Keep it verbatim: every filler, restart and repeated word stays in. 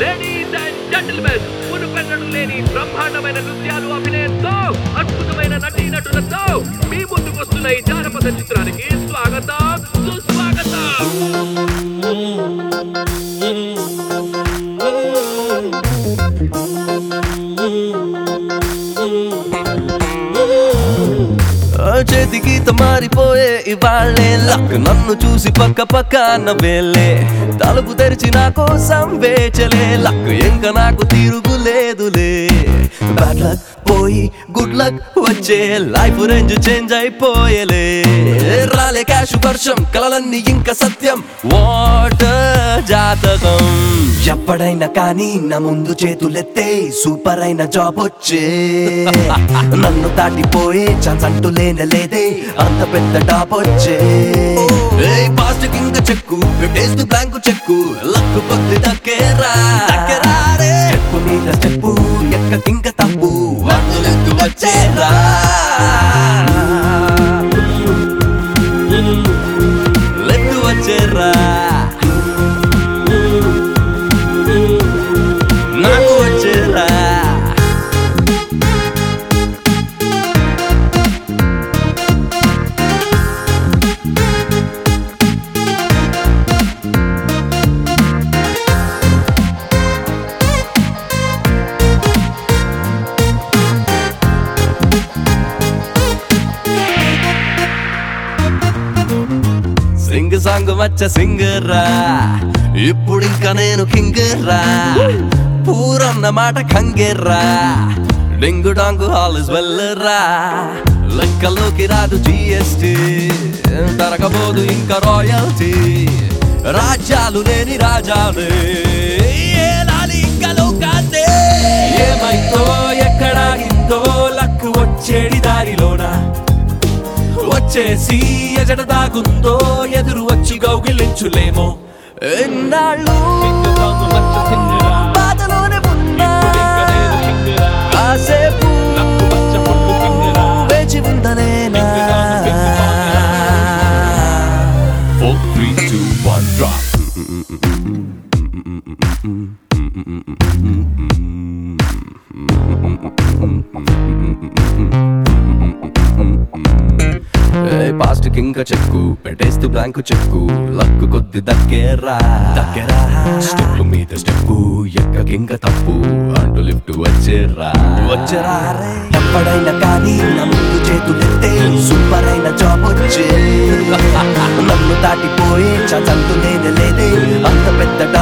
Ladies and gentlemen, మునుపెన్నడూ లేని బ్రహ్మాండమైన నృత్యాలు, అభినయంతో అద్భుతమైన నటీనటులతో మీ ముందుకు వస్తున్న ఈ జానపద చిత్రానికి స్వాగతం, సుస్వాగతం. చేతి గీత మారిపోయే ఇవాళ్ళే లక్, నన్ను చూసి పక్క పక్క నవ్వేలే, తలుపు తెరిచి నా కోసం వేచలే లక్, ఇంకా నాకు తిరుగులేదులే. బ్యాడ్ లక్ పోయి గుడ్ లక్ వచ్చే, లైఫ్ రేంజ్ చేంజ్ అయిపోయేలే. రాలే క్యాష్ వర్షం, కలలన్నీ ఇంకా సత్యం, వాటర్ జాతకం. ఎప్పుడైనా కానీ నా ముందు చేతులెత్తే సూపర్ అయిన జాబ్ వచ్చే, నన్ను దాటిపోయే ఛాన్స్ అంటూ లేనే లేదే, అంత పెద్ద టాప్ వచ్చే. పాస్ట్ కింద cheque, taste blank cheque, luck కొద్ది దక్కేరా చెప్పు మీద చెప్పు, ఎక్క కింక తప్పు అందులెత్తు వచ్చేరా. లెత్తు వచ్చేరా, నాకు వచ్చేరా. సింగ్ సాంగ్ వచ్చ సింగరా, ఇప్పుడు ఇంకా నేను కింగరా, పూరన్న మాట కంగెర్రా, డింగు డాంగు హాల్ ఇస్ వెల్లరా. లెక్కలోకి రాదు జిఎస్టీ, తరగబోదు ఇంకా రాయల్టీ, రాజ్యాలు లేని రాజాలే ఏలాలి ఇంకా లోకాన్నే. ఏమైందో ఎక్కడాగిందో లక్కు వచ్చేడి దారిలోనా, వచ్చేసి ఎజట దాగుందో ఎదురు వచ్చి గౌగిలించులేమో. ఎన్నాళ్ళు బాధలోనే ఉన్నా, కాసేపు వేచి ఉండలేనా. four three two one drop. Past కింక చెక్కు, పెట్టేస్తూ బ్లాంక్ చెక్కు, లక్కు కొద్ది దక్కేరా దక్కేరా. స్టెప్పు మీద స్టెప్పు, ఎక్క కింక తప్పు అంటూ లిఫ్ట్ వచ్చేరా వచ్చేరా. ఎప్పుడైనా కానీ నా ముందు చేతులెత్తే సూపర్ అయిన జాబ్ వచ్చే, నన్ను దాటిపోయే ఛాన్స్ అంటూ లేనే లేదే, అంత పెద్ద